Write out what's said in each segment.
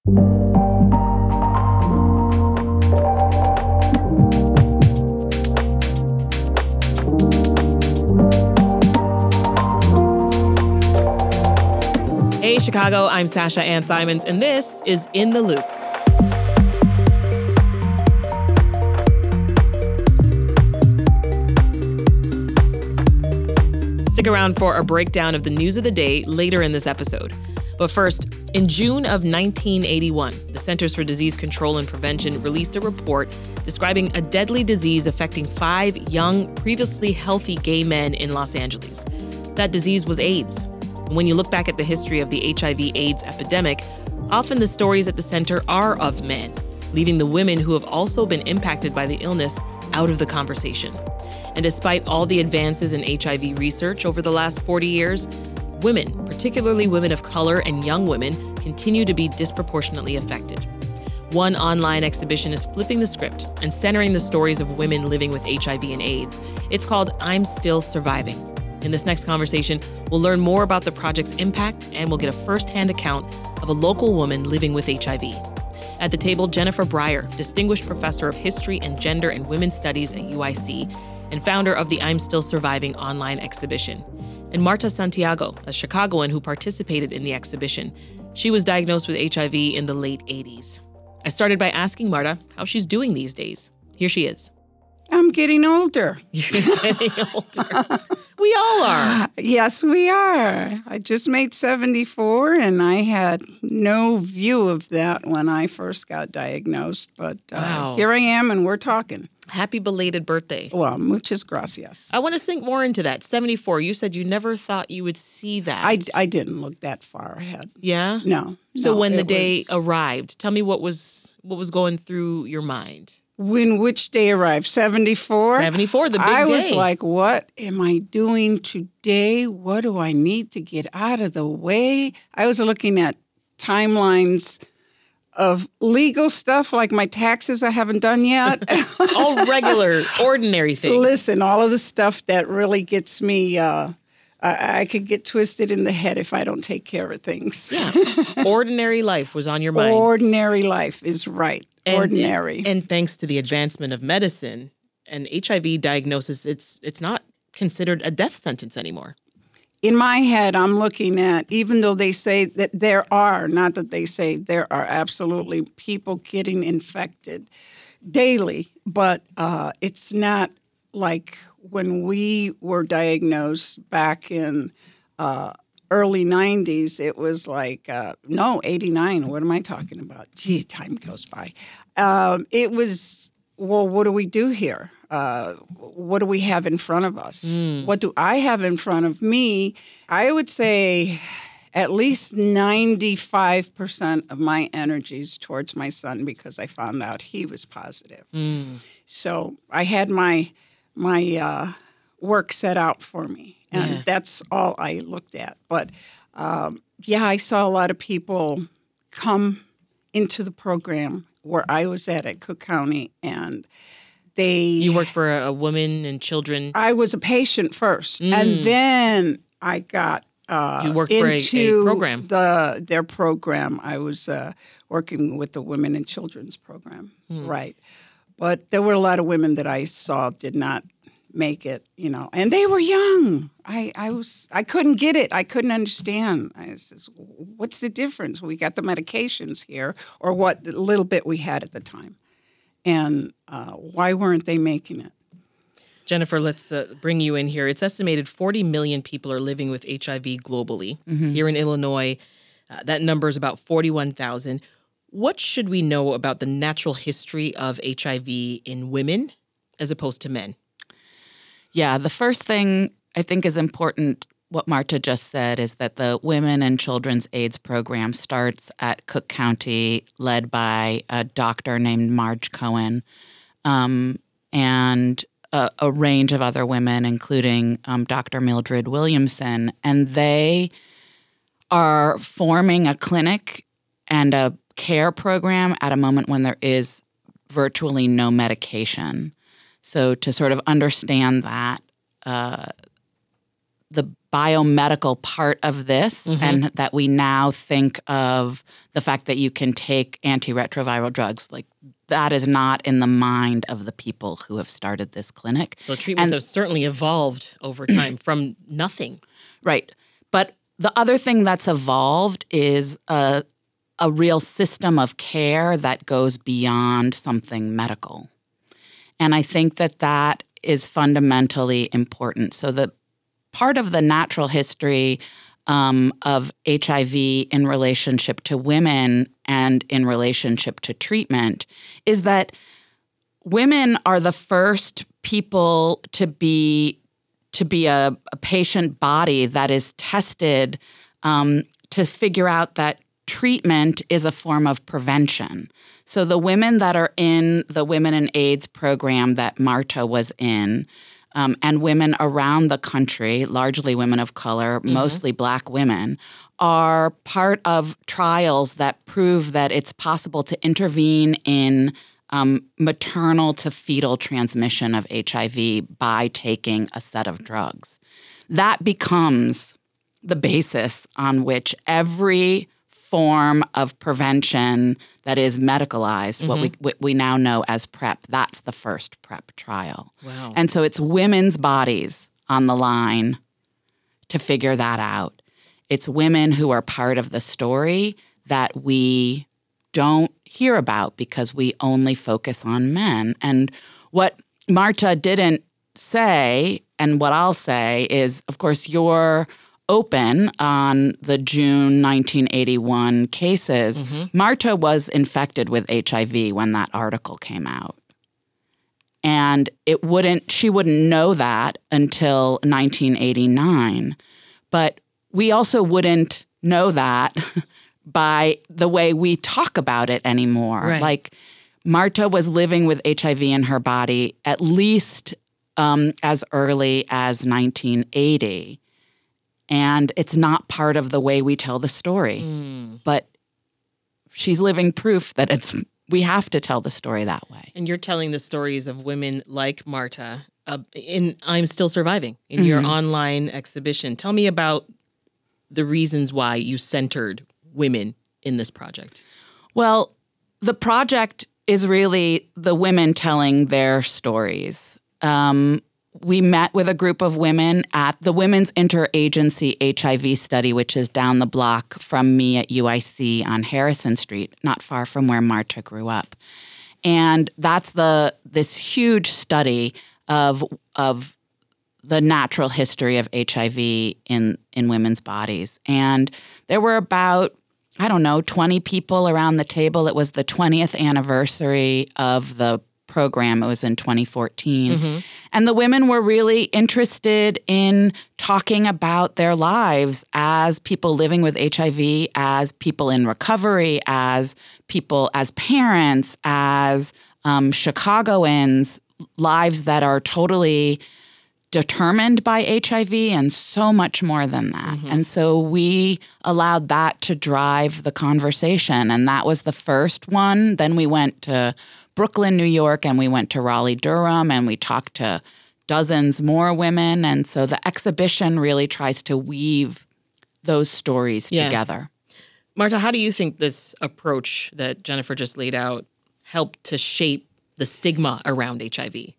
Hey, Chicago, I'm Sasha Ann Simons, and this is In the Loop. Stick around for a breakdown of the news of the day later in this episode. But first, in June of 1981, the Centers for Disease Control and Prevention released a report describing a deadly disease affecting 5 young, previously healthy gay men in Los Angeles. That disease was AIDS. And when you look back at the history of the HIV/AIDS epidemic, often the stories at the center are of men, leaving the women who have also been impacted by the illness out of the conversation. And despite all the advances in HIV research over the last 40 years, women, particularly women of color and young women, continue to be disproportionately affected. One online exhibition is flipping the script and centering the stories of women living with HIV and AIDS. It's called I'm Still Surviving. In this next conversation, we'll learn more about the project's impact and we'll get a first-hand account of a local woman living with HIV. At the table, Jennifer Breyer, Distinguished Professor of History and Gender and Women's Studies at UIC, and founder of the I'm Still Surviving online exhibition. And Marta Santiago, a Chicagoan who participated in the exhibition. She was diagnosed with HIV in the late 80s. I started by asking Marta how she's doing these days. Here she is. I'm getting older. You're getting older. We all are. Yes, we are. I just made 74, and I had no view of that when I first got diagnosed. But Wow. Here I am, and we're talking. Happy belated birthday. Well, muchas gracias. I want to sink more into that. 74, you said you never thought you would see that. I didn't look that far ahead. Yeah? No. So no, when the it day was- arrived, tell me what was going through your mind. When which day arrived? 74? 74, the big I day. was like, what am I doing today? What do I need to get out of the way? I was looking at timelines of legal stuff like my taxes I haven't done yet. All regular, ordinary things. Listen, all of the stuff that really gets me, I could get twisted in the head if I don't take care of things. Yeah. Ordinary life was on your mind. Ordinary life is right. Ordinary. And thanks to the advancement of medicine and HIV diagnosis, it's not considered a death sentence anymore. In my head, I'm looking at, even though they say that there are, not that they say there are absolutely people getting infected daily, but it's not like when we were diagnosed back in early 90s, it was like, 89. What am I talking about? Gee, time goes by. It was, well, what do we do here? What do we have in front of us? What do I have in front of me? I would say at least 95% of my energies towards my son because I found out he was positive. So I had my work set out for me, and that's all I looked at. But, I saw a lot of people come into the program where I was at Cook County, and You worked for a woman and children. I was a patient first, and then I got You worked for a program. Their program. I was working with the Women and Children's program, right? But there were a lot of women that I saw did not make it, and they were young. I couldn't get it. I couldn't understand. I says, what's the difference? We got the medications here, or what little bit we had at the time, and why weren't they making it? Jennifer, let's bring you in here. It's estimated 40 million people are living with HIV globally. Here in Illinois, that number is about 41,000. What should we know about the natural history of HIV in women as opposed to men? Yeah, the first thing I think is important, what Marta just said, is that the Women and Children's AIDS program starts at Cook County, led by a doctor named Marge Cohen, and a range of other women, including Dr. Mildred Williamson. And they are forming a clinic and a care program at a moment when there is virtually no medication. So to sort of understand that, the biomedical part of this, and that we now think of the fact that you can take antiretroviral drugs. Like, that is not in the mind of the people who have started this clinic. So treatments have certainly evolved over time from nothing. Right. But the other thing that's evolved is a real system of care that goes beyond something medical. And I think that is fundamentally important. So the part of the natural history of HIV in relationship to women and in relationship to treatment is that women are the first people to be a patient body that is tested to figure out that treatment is a form of prevention. So the women that are in the Women in AIDS program that Marta was in, and women around the country, largely women of color, mostly Black women, are part of trials that prove that it's possible to intervene in maternal to fetal transmission of HIV by taking a set of drugs. That becomes the basis on which every form of prevention that is medicalized, what we now know as PrEP, that's the first PrEP trial. Wow. And so it's women's bodies on the line to figure that out. It's women who are part of the story that we don't hear about because we only focus on men. And what Marta didn't say, and what I'll say is, of course, you're open on the June 1981 cases. Marta was infected with HIV when that article came out. And she wouldn't know that until 1989. But we also wouldn't know that by the way we talk about it anymore. Right. Like, Marta was living with HIV in her body at least as early as 1980. And it's not part of the way we tell the story. But she's living proof that we have to tell the story that way. And you're telling the stories of women like Marta in I'm Still Surviving, in your online exhibition. Tell me about the reasons why you centered women in this project. Well, the project is really the women telling their stories. We met with a group of women at the Women's Interagency HIV study, which is down the block from me at UIC on Harrison Street, not far from where Marta grew up. And that's this huge study of the natural history of HIV in women's bodies. And there were about, 20 people around the table. It was the 20th anniversary of the program. It was in 2014. And the women were really interested in talking about their lives as people living with HIV, as people in recovery, as people, as parents, as Chicagoans, lives that are totally determined by HIV and so much more than that. And so we allowed that to drive the conversation. And that was the first one. Then we went to Brooklyn, New York, and we went to Raleigh, Durham, and we talked to dozens more women. And so the exhibition really tries to weave those stories together. Marta, how do you think this approach that Jennifer just laid out helped to shape the stigma around HIV?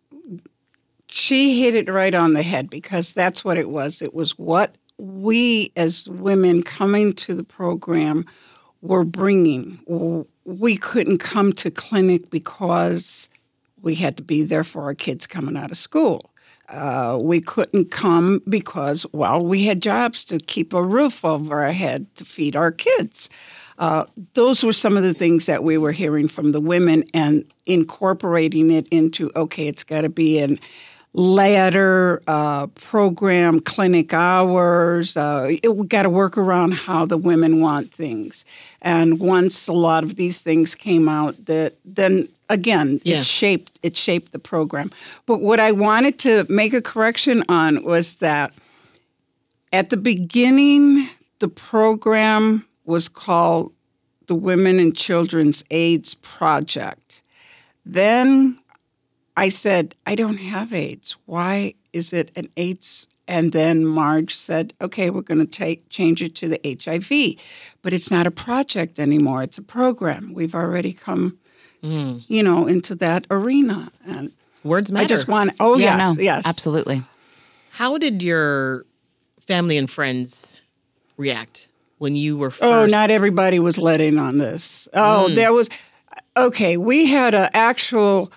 She hit it right on the head because that's what it was. It was what we as women coming to the program were bringing. We couldn't come to clinic because we had to be there for our kids coming out of school. We couldn't come because, we had jobs to keep a roof over our head to feed our kids. Those were some of the things that we were hearing from the women and incorporating it into, it's got to be an ladder program, clinic hours. We got to work around how the women want things. And once a lot of these things came out, then again, it shaped the program. But what I wanted to make a correction on was that at the beginning, the program was called the Women and Children's AIDS Project. Then I said, I don't have AIDS. Why is it an AIDS And then Marge said, okay, we're going to change it to the HIV. But it's not a project anymore. It's a program. We've already come, into that arena. And words matter. I just want, yes. Absolutely. How did your family and friends react when you were first? Oh, not everybody was let in on this. Oh, there was, okay, we had an actual,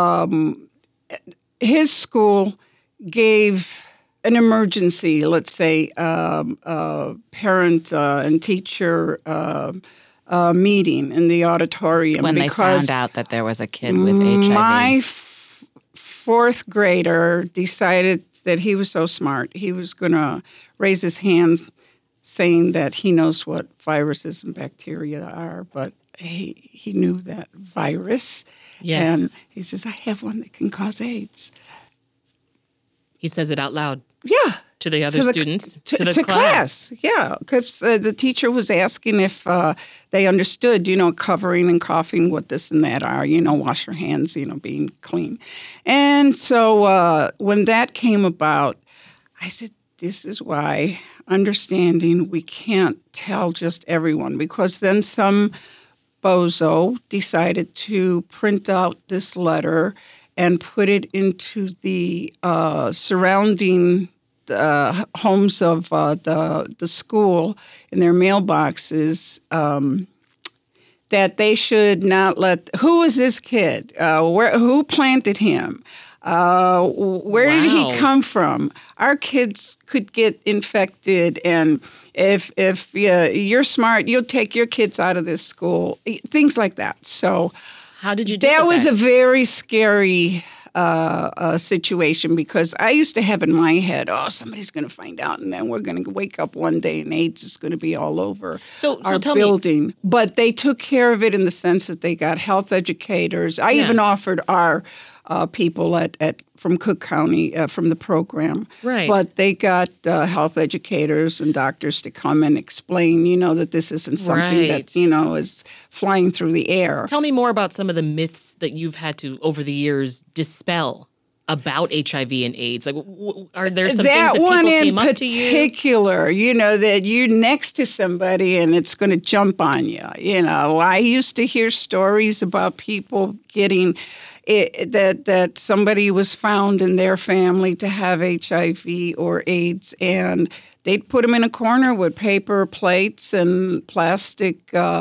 his school gave an emergency, let's say, parent and teacher meeting in the auditorium. When they found out that there was a kid with HIV. My fourth grader decided that he was so smart, he was going to raise his hand saying that he knows what viruses and bacteria are, but he knew that virus. Yes. And he says, I have one that can cause AIDS. He says it out loud. Yeah. To the other students? To the class. Yeah. Because the teacher was asking if they understood, covering and coughing, what this and that are, wash your hands, being clean. And so when that came about, I said, this is why understanding we can't tell just everyone, because then some bozo decided to print out this letter and put it into the surrounding homes of the school in their mailboxes, that they should not let. Who is this kid? Who planted him? Where did he come from? Our kids could get infected, and if you're smart, you'll take your kids out of this school. Things like that. So, how did you do that? Was a very scary situation, because I used to have in my head, somebody's going to find out, and then we're going to wake up one day and AIDS is going to be all over our building. But they took care of it in the sense that they got health educators. I even offered our people from Cook County from the program. Right. But they got health educators and doctors to come and explain, that this isn't something that, is flying through the air. Tell me more about some of the myths that you've had to, over the years, dispel about HIV and AIDS. Like, are there some things that people came up to you? That one in particular, that you're next to somebody and it's going to jump on you. I used to hear stories about people getting that somebody was found in their family to have HIV or AIDS, and they'd put them in a corner with paper plates and plastic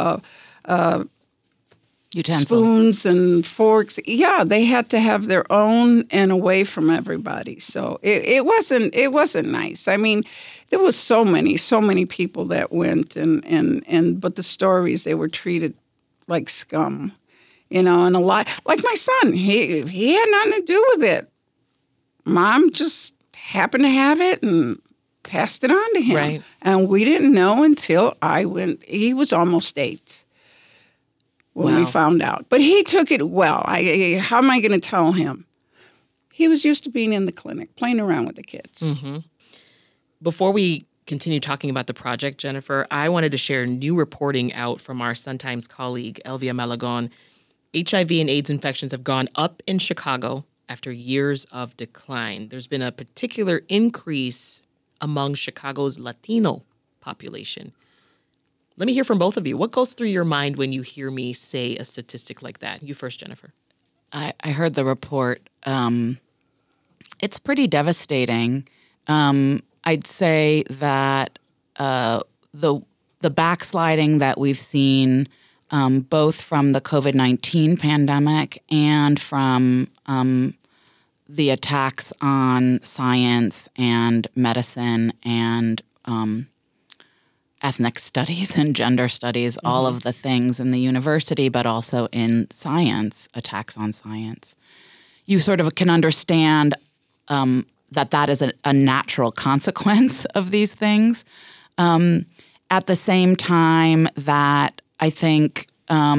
utensils, spoons and forks. Yeah, they had to have their own and away from everybody. So it wasn't nice. I mean, there was so many people that went, and but the stories, they were treated like scum. And a lot, like my son, he had nothing to do with it. Mom just happened to have it and passed it on to him. Right. And we didn't know until he was almost 8 when we found out. But he took it well. How am I going to tell him? He was used to being in the clinic, playing around with the kids. Mm-hmm. Before we continue talking about the project, Jennifer, I wanted to share new reporting out from our Sun-Times colleague, Elvia Malagon. HIV and AIDS infections have gone up in Chicago after years of decline. There's been a particular increase among Chicago's Latino population. Let me hear from both of you. What goes through your mind when you hear me say a statistic like that? You first, Jennifer. I heard the report. It's pretty devastating. I'd say that the backsliding that we've seen, both from the COVID-19 pandemic and from the attacks on science and medicine and ethnic studies and gender studies, all of the things in the university, but also in science, attacks on science. You sort of can understand that is a natural consequence of these things. At the same time that I think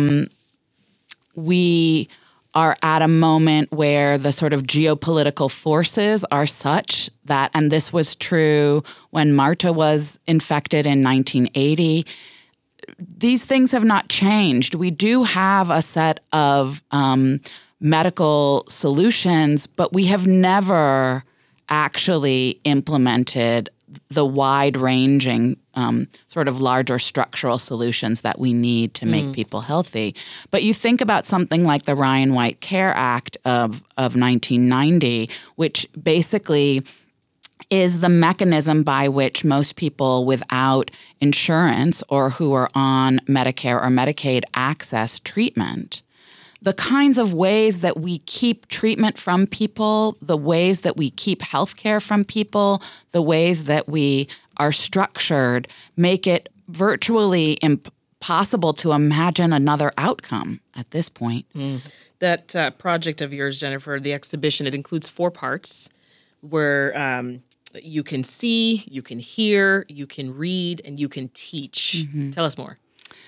we are at a moment where the sort of geopolitical forces are such that, and this was true when Marta was infected in 1980, these things have not changed. We do have a set of medical solutions, but we have never actually implemented the wide-ranging sort of larger structural solutions that we need to make people healthy. But you think about something like the Ryan White Care Act of 1990, which basically is the mechanism by which most people without insurance or who are on Medicare or Medicaid access treatment. The kinds of ways that we keep treatment from people, the ways that we keep healthcare from people, the ways that we are structured make it virtually impossible to imagine another outcome at this point. That project of yours, Jennifer, the exhibition, it includes 4 parts where you can see, you can hear, you can read, and you can teach. Tell us more.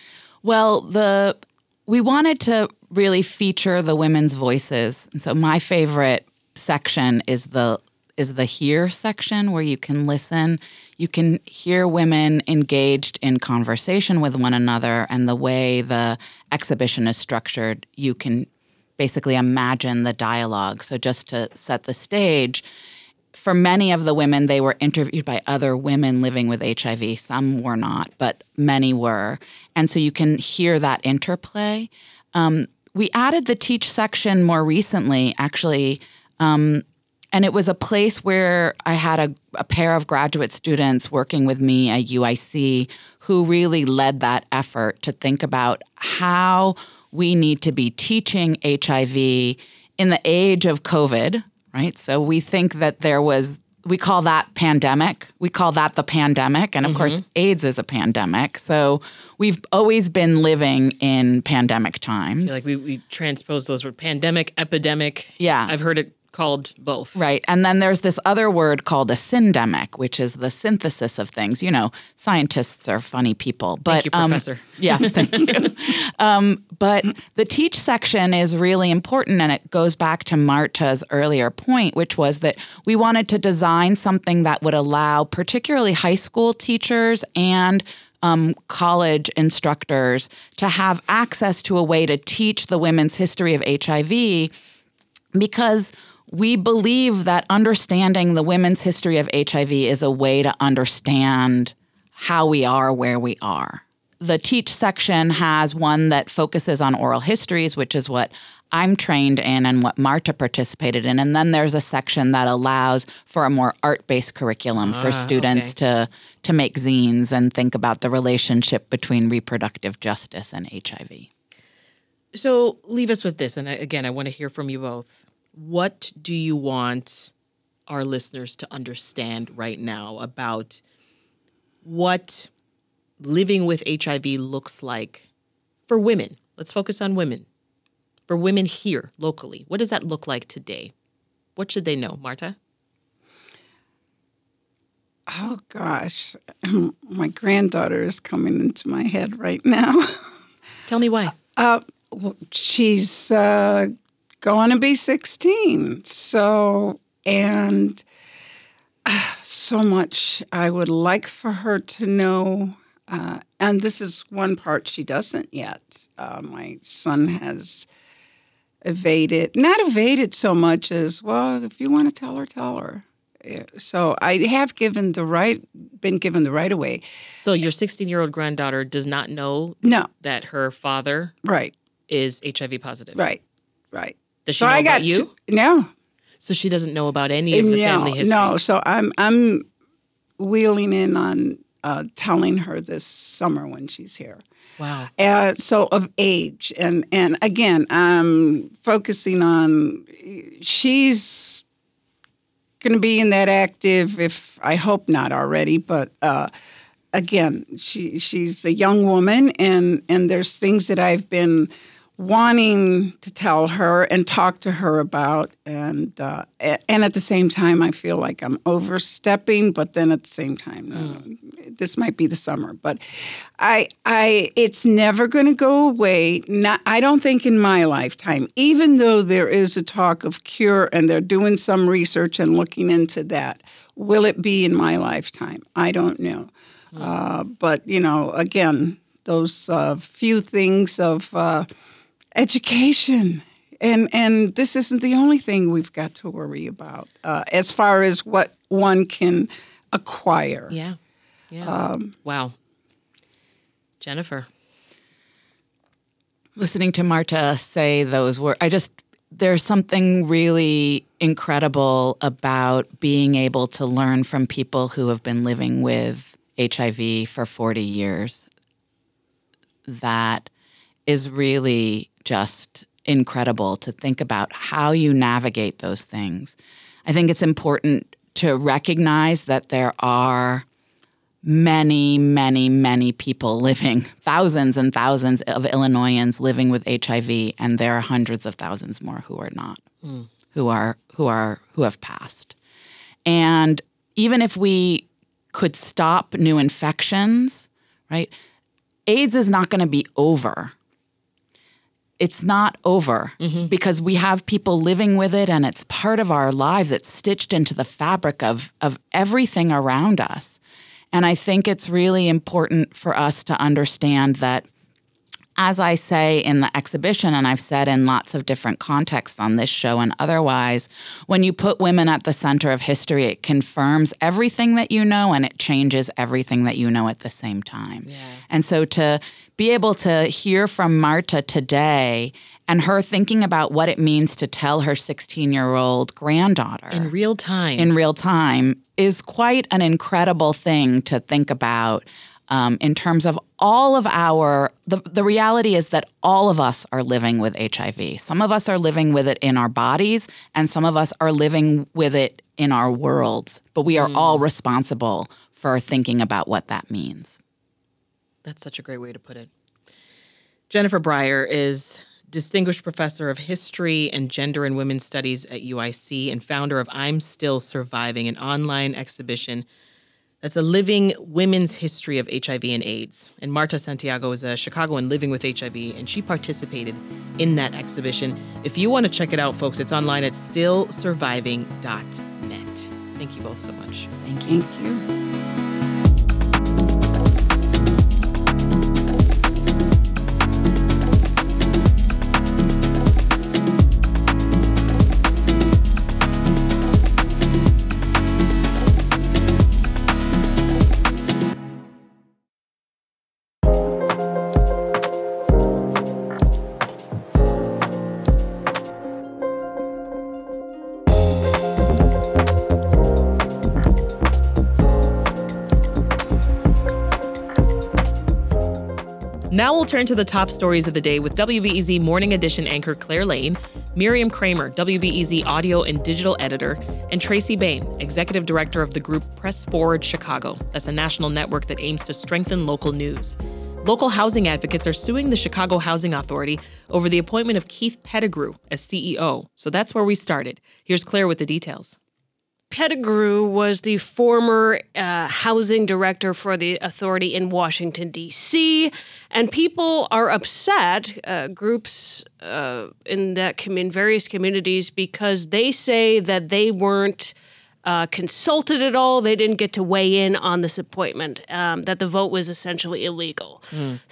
Well, we wanted to really feature the women's voices. And so my favorite section is the hear section, where you can listen. You can hear women engaged in conversation with one another, and the way the exhibition is structured, you can basically imagine the dialogue. So just to set the stage, for many of the women, they were interviewed by other women living with HIV. Some were not, but many were. And so you can hear that interplay. We added the teach section more recently, actually, and it was a place where I had a pair of graduate students working with me at UIC who really led that effort to think about how we need to be teaching HIV in the age of COVID, right? So we think that we call that pandemic. We call that the pandemic. And of course, AIDS is a pandemic. So we've always been living in pandemic times. I feel like we transpose those words, pandemic, epidemic. Yeah. I've heard it called both. Right. And then there's this other word called a syndemic, which is the synthesis of things. You know, scientists are funny people. But, thank you, Professor. Yes, thank you. But the teach section is really important, and it goes back to Marta's earlier point, which was that we wanted to design something that would allow particularly high school teachers and college instructors to have access to a way to teach the women's history of HIV, because we believe that understanding the women's history of HIV is a way to understand how we are where we are. The teach section has one that focuses on oral histories, which is what I'm trained in and what Marta participated in. And then there's a section that allows for a more art-based curriculum for students to make zines and think about the relationship between reproductive justice and HIV. So leave us with this. And again, I want to hear from you both. What do you want our listeners to understand right now about what living with HIV looks like for women? Let's focus on women. For women here locally, what does that look like today? What should they know, Marta? Oh, gosh. My granddaughter is coming into my head right now. Tell me why. She's going to be 16. So much I would like for her to know. And this is one part she doesn't yet. My son has not evaded so much as, well, if you want to tell her, tell her. So I have been given the right of way. So your 16-year-old granddaughter does not know that her father is HIV positive? Right. Does she know about you? No. So she doesn't know about any of the family history? No. So I'm wheeling in on telling her this summer when she's here. Wow. So of age. And again, I'm focusing on she's going to be in that active, if I hope not already, but again, she's a young woman, and there's things that I've been wanting to tell her and talk to her about, and at the same time, I feel like I'm overstepping, but then at the same time, this might be the summer. But it's never going to go away. I don't think in my lifetime, even though there is a talk of cure and they're doing some research and looking into that. Will it be in my lifetime? I don't know. But, again, those few things of education And this isn't the only thing we've got to worry about as far as what one can acquire. Yeah. Wow. Jennifer. Listening to Marta say those words, there's something really incredible about being able to learn from people who have been living with HIV for 40 years. That is really just incredible to think about how you navigate those things. I think it's important to recognize that there are many, many, many people living, thousands and thousands of Illinoisans living with HIV, and there are hundreds of thousands more who are not, who have passed. And even if we could stop new infections, right? AIDS is not going to be over. It's not over because we have people living with it, and it's part of our lives. It's stitched into the fabric of everything around us. And I think it's really important for us to understand that, as I say in the exhibition, and I've said in lots of different contexts on this show and otherwise, when you put women at the center of history, it confirms everything that you know and it changes everything that you know at the same time. Yeah. And so to be able to hear from Marta today and her thinking about what it means to tell her 16-year-old granddaughter in real time is quite an incredible thing to think about in terms of all of the reality is that all of us are living with HIV. Some of us are living with it in our bodies, and some of us are living with it in our worlds. But we are all responsible for thinking about what that means. That's such a great way to put it. Jennifer Breyer is Distinguished Professor of History and Gender and Women's Studies at UIC and founder of I'm Still Surviving, an online exhibition that's a living women's history of HIV and AIDS. And Marta Santiago is a Chicagoan living with HIV, and she participated in that exhibition. If you want to check it out, folks, it's online at stillsurviving.net. Thank you both so much. Thank you. Thank you. Now we'll turn to the top stories of the day with WBEZ Morning Edition anchor Claire Lane, Miriam Kramer, WBEZ audio and digital editor, and Tracy Bain, executive director of the group Press Forward Chicago. That's a national network that aims to strengthen local news. Local housing advocates are suing the Chicago Housing Authority over the appointment of Keith Pettigrew as CEO. So that's where we started. Here's Claire with the details. Pettigrew was the former housing director for the authority in Washington, D.C., and people are upset, groups in various communities, because they say that they weren't consulted at all. They didn't get to weigh in on this appointment, that the vote was essentially illegal.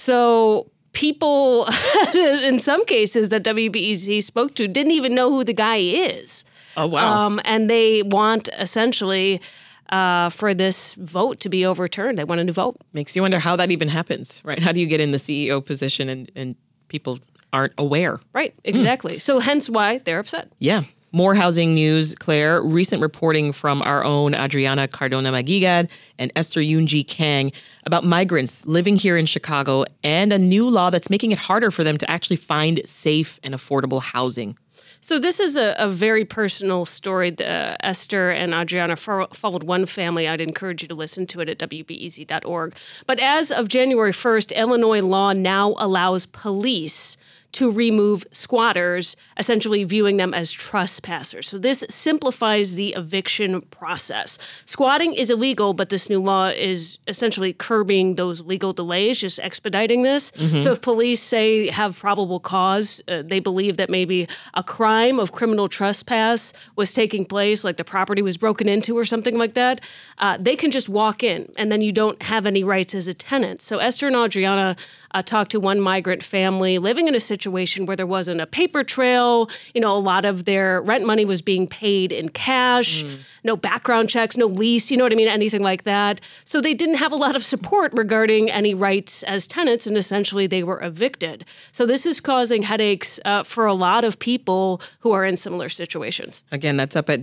So people, in some cases that WBEZ spoke to, didn't even know who the guy is. Oh, wow. And they want, essentially, for this vote to be overturned. They want a new vote. Makes you wonder how that even happens, right? How do you get in the CEO position and people aren't aware? Right, exactly. So hence why they're upset. Yeah. More housing news, Claire. Recent reporting from our own Adriana Cardona-Magigad and Esther Yoonji Kang about migrants living here in Chicago and a new law that's making it harder for them to actually find safe and affordable housing. So this is a very personal story. Esther and Adriana followed one family. I'd encourage you to listen to it at WBEZ.org. But as of January 1st, Illinois law now allows police to remove squatters, essentially viewing them as trespassers. So this simplifies the eviction process. Squatting is illegal, but this new law is essentially curbing those legal delays, just expediting this. So if police say have probable cause, they believe that maybe a crime of criminal trespass was taking place, like the property was broken into or something like that, they can just walk in, and then you don't have any rights as a tenant. So Esther and Adriana talked to one migrant family living in a situation situation where there wasn't a paper trail. A lot of their rent money was being paid in cash, no background checks, no lease, anything like that. So they didn't have a lot of support regarding any rights as tenants, and essentially they were evicted. So this is causing headaches for a lot of people who are in similar situations. Again, that's up at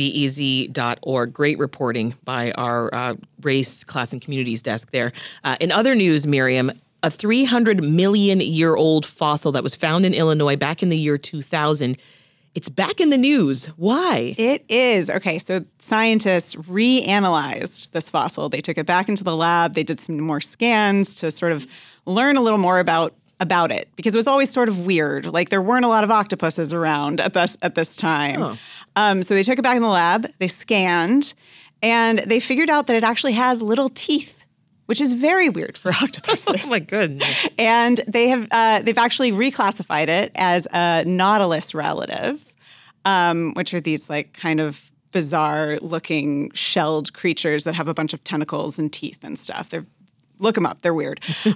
WBEZ.org. Great reporting by our race, class, and communities desk there. In other news, Miriam, a 300-million-year-old fossil that was found in Illinois back in the year 2000. It's back in the news. Why? It is. Okay, so scientists reanalyzed this fossil. They took it back into the lab. They did some more scans to sort of learn a little more about it, because it was always sort of weird. Like, there weren't a lot of octopuses around at this time. Oh. So they took it back in the lab. They scanned, and they figured out that it actually has little teeth, which is very weird for octopuses. Oh my goodness! And they've actually reclassified it as a nautilus relative, which are these like kind of bizarre looking shelled creatures that have a bunch of tentacles and teeth and stuff. Look them up; they're weird.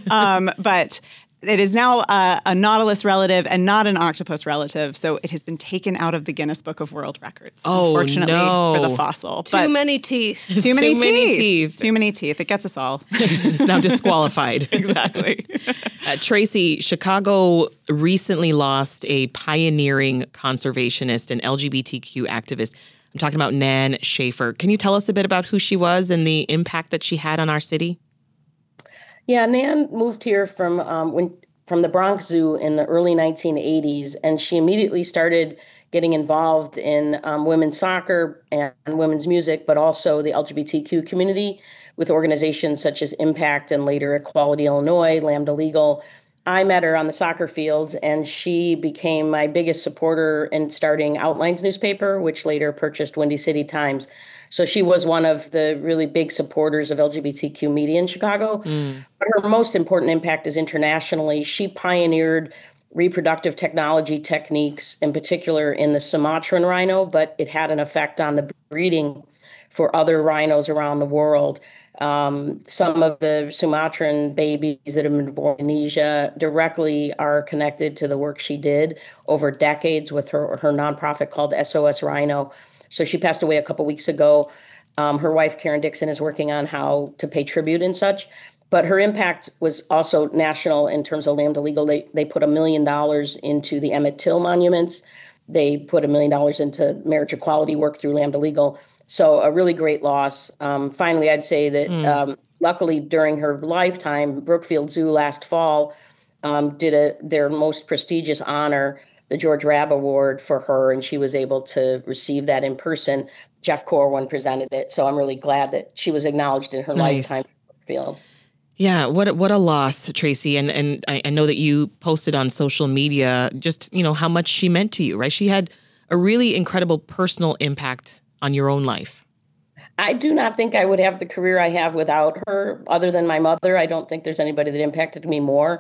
But it is now a nautilus relative and not an octopus relative, so it has been taken out of the Guinness Book of World Records, unfortunately, for the fossil. Too many teeth. Too many teeth. Too many teeth. It gets us all. It's now disqualified. Exactly. Tracy, Chicago recently lost a pioneering conservationist and LGBTQ activist. I'm talking about Nan Schaefer. Can you tell us a bit about who she was and the impact that she had on our city? Yeah, Nan moved here from the Bronx Zoo in the early 1980s, and she immediately started getting involved in women's soccer and women's music, but also the LGBTQ community with organizations such as Impact and later Equality Illinois, Lambda Legal. I met her on the soccer fields, and she became my biggest supporter in starting Outlines newspaper, which later purchased Windy City Times. So she was one of the really big supporters of LGBTQ media in Chicago. But her most important impact is internationally. She pioneered reproductive technology techniques, in particular in the Sumatran rhino, but it had an effect on the breeding for other rhinos around the world. Some of the Sumatran babies that have been born in Indonesia directly are connected to the work she did over decades with her nonprofit called SOS Rhino. So she passed away a couple weeks ago. Her wife, Karen Dixon, is working on how to pay tribute and such. But her impact was also national in terms of Lambda Legal. They put $1 million into the Emmett Till monuments. They put $1 million into marriage equality work through Lambda Legal. So a really great loss. Finally, I'd say that luckily during her lifetime, Brookfield Zoo last fall did their most prestigious honor, the George Rabb Award for her, and she was able to receive that in person. Jeff Corwin presented it, so I'm really glad that she was acknowledged in her lifetime at Brookfield. Yeah, what a loss, Tracy. And I know that you posted on social media just, how much she meant to you, right? She had a really incredible personal impact on your own life. I do not think I would have the career I have without her. Other than my mother, I don't think there's anybody that impacted me more.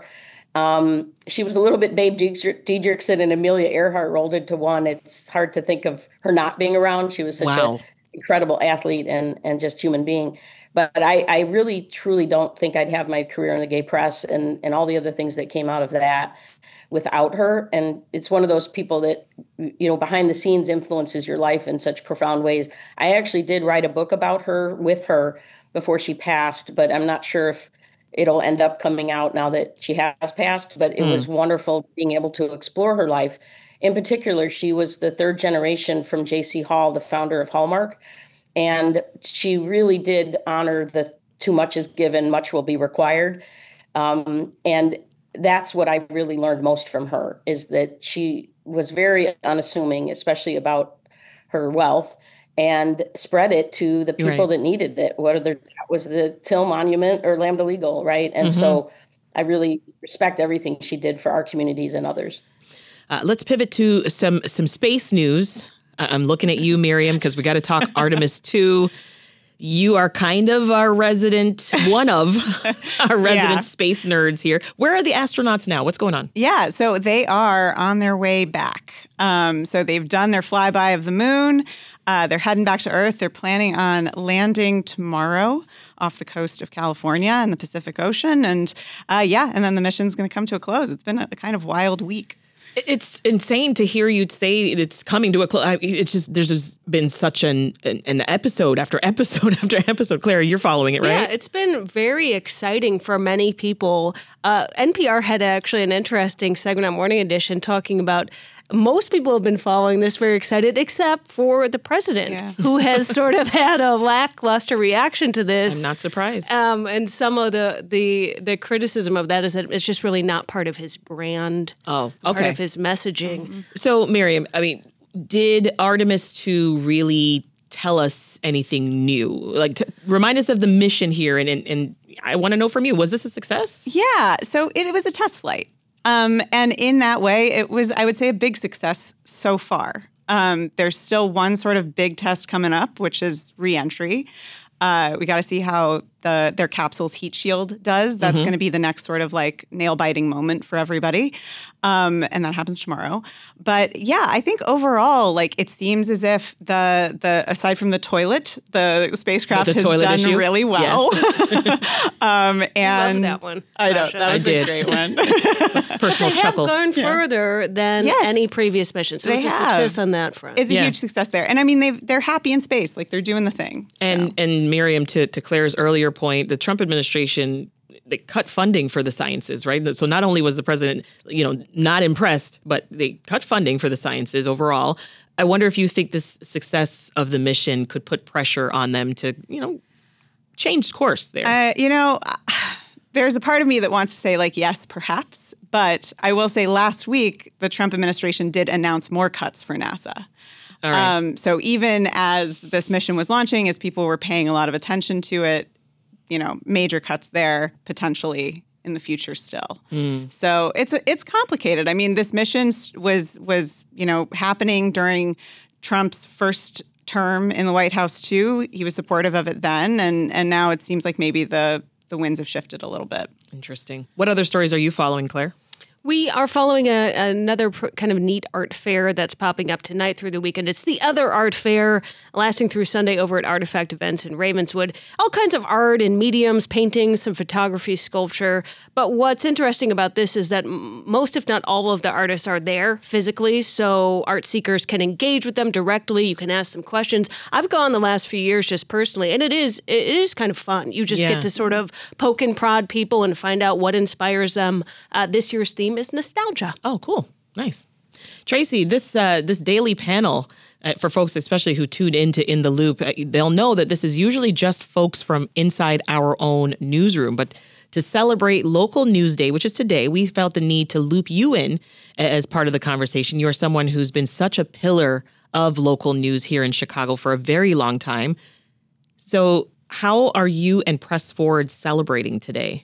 She was a little bit Babe Didrikson and Amelia Earhart rolled into one. It's hard to think of her not being around. She was such an incredible athlete and just human being. But I really, truly don't think I'd have my career in the gay press and all the other things that came out of that without her. And it's one of those people that, behind the scenes influences your life in such profound ways. I actually did write a book about her with her before she passed, but I'm not sure if it'll end up coming out now that she has passed. But it was wonderful being able to explore her life. In particular, she was the third generation from J.C. Hall, the founder of Hallmark. And she really did honor the too much is given, much will be required. And that's what I really learned most from her, is that she was very unassuming, especially about her wealth, and spread it to the people that needed it, whether that was the Till Monument or Lambda Legal, right? And so I really respect everything she did for our communities and others. Let's pivot to some space news. I'm looking at you, Miriam, because we got to talk Artemis 2. You are kind of our resident, one of our resident space nerds here. Where are the astronauts now? What's going on? Yeah, so they are on their way back. So they've done their flyby of the moon. They're heading back to Earth. They're planning on landing tomorrow off the coast of California in the Pacific Ocean. And and then the mission's going to come to a close. It's been a kind of wild week. It's insane to hear you say it's coming to a close. It's just, there's just been such an episode after episode after episode. Clara, you're following it, right? Yeah, it's been very exciting for many people. NPR had actually an interesting segment on Morning Edition talking about most people have been following this very excited, except for the president, who has sort of had a lackluster reaction to this. I'm not surprised. And some of the criticism of that is that it's just really not part of his brand. Oh, okay. Part of his messaging. Mm-hmm. So, Miriam, I mean, did Artemis 2 really tell us anything new? Like, remind us of the mission here, and I want to know from you, was this a success? Yeah, so it was a test flight. And in that way, it was, I would say, a big success so far. There's still one sort of big test coming up, which is reentry. We got to see how their capsule's heat shield does. That's going to be the next sort of like nail-biting moment for everybody. And that happens tomorrow. But yeah, I think overall, like it seems as if the aside from the toilet, the spacecraft has done issue? Really well. Yes. And love that one. I know, that was a great one. Personal They chuckle. have gone further than any previous mission. So it's a success on that front. It's a huge success there. And I mean, they're happy in space. Like they're doing the thing. So. And Miriam, to Claire's earlier point, the Trump administration, they cut funding for the sciences, right? So not only was the president, not impressed, but they cut funding for the sciences overall. I wonder if you think this success of the mission could put pressure on them to, change course there. There's a part of me that wants to say, like, yes, perhaps. But I will say last week, the Trump administration did announce more cuts for NASA. All right. So even as this mission was launching, as people were paying a lot of attention to it, major cuts there potentially in the future still. So it's complicated. I mean, this mission was happening during Trump's first term in the White House too. He was supportive of it then, and now it seems like maybe the winds have shifted a little bit. Interesting. What other stories are you following, Claire? We are following another kind of neat art fair that's popping up tonight through the weekend. It's the Other Art Fair, lasting through Sunday over at Artifact Events in Ravenswood. All kinds of art and mediums, paintings, some photography, sculpture. But what's interesting about this is that most, if not all, of the artists are there physically, so art seekers can engage with them directly. You can ask them questions. I've gone the last few years just personally, and it is kind of fun. You just get to sort of poke and prod people and find out what inspires them. This year's theme is nostalgia. Oh, cool. Nice. Tracy, this daily panel, for folks especially who tuned into In the Loop, they'll know that this is usually just folks from inside our own newsroom. But to celebrate Local News Day, which is today, we felt the need to loop you in as part of the conversation. You are someone who's been such a pillar of local news here in Chicago for a very long time. So how are you and Press Forward celebrating today?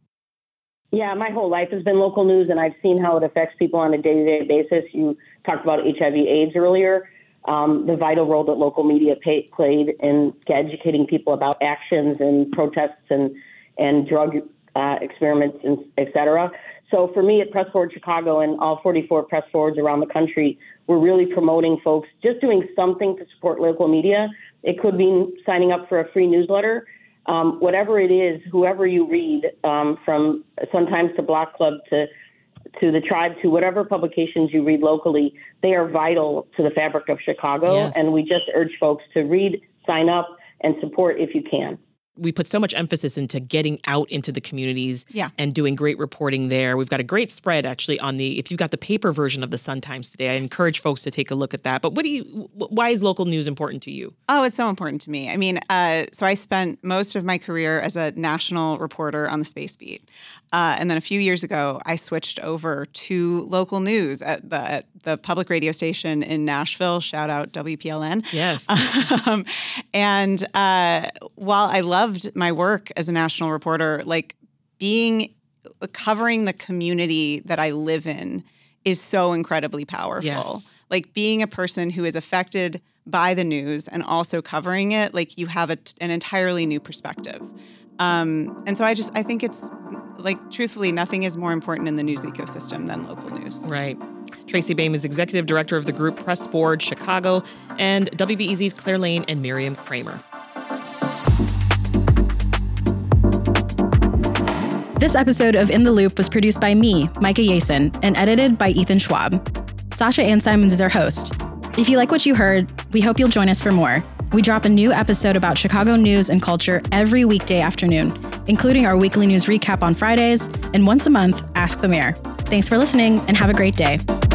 Yeah, my whole life has been local news, and I've seen how it affects people on a day-to-day basis. You talked about HIV/AIDS earlier, the vital role that local media played in educating people about actions and protests and drug experiments, and et cetera. So for me at Press Forward Chicago and all 44 Press Forwards around the country, we're really promoting folks just doing something to support local media. It could mean signing up for a free newsletter. Whatever it is, whoever you read, from sometimes to Block Club to the Tribe to whatever publications you read locally, they are vital to the fabric of Chicago. Yes. And we just urge folks to read, sign up, and support if you can. We put so much emphasis into getting out into the communities and doing great reporting there. We've got a great spread actually if you've got the paper version of the Sun-Times today, I encourage folks to take a look at that. But why is local news important to you? Oh, it's so important to me. I mean, so I spent most of my career as a national reporter on the Space Beat. And then a few years ago, I switched over to local news at the public radio station in Nashville. Shout out WPLN. Yes. And while I loved my work as a national reporter, like covering the community that I live in is so incredibly powerful. Yes. Like being a person who is affected by the news and also covering it, like you have an entirely new perspective. And so I think it's like, truthfully, nothing is more important in the news ecosystem than local news. Right. Tracy Baim is executive director of the group Press Forward Chicago, and WBEZ's Claire Lane and Miriam Kramer. This episode of In the Loop was produced by me, Micah Yason, and edited by Ethan Schwab. Sasha Ann Simons is our host. If you like what you heard, we hope you'll join us for more. We drop a new episode about Chicago news and culture every weekday afternoon, including our weekly news recap on Fridays, and once a month, Ask the Mayor. Thanks for listening, and have a great day.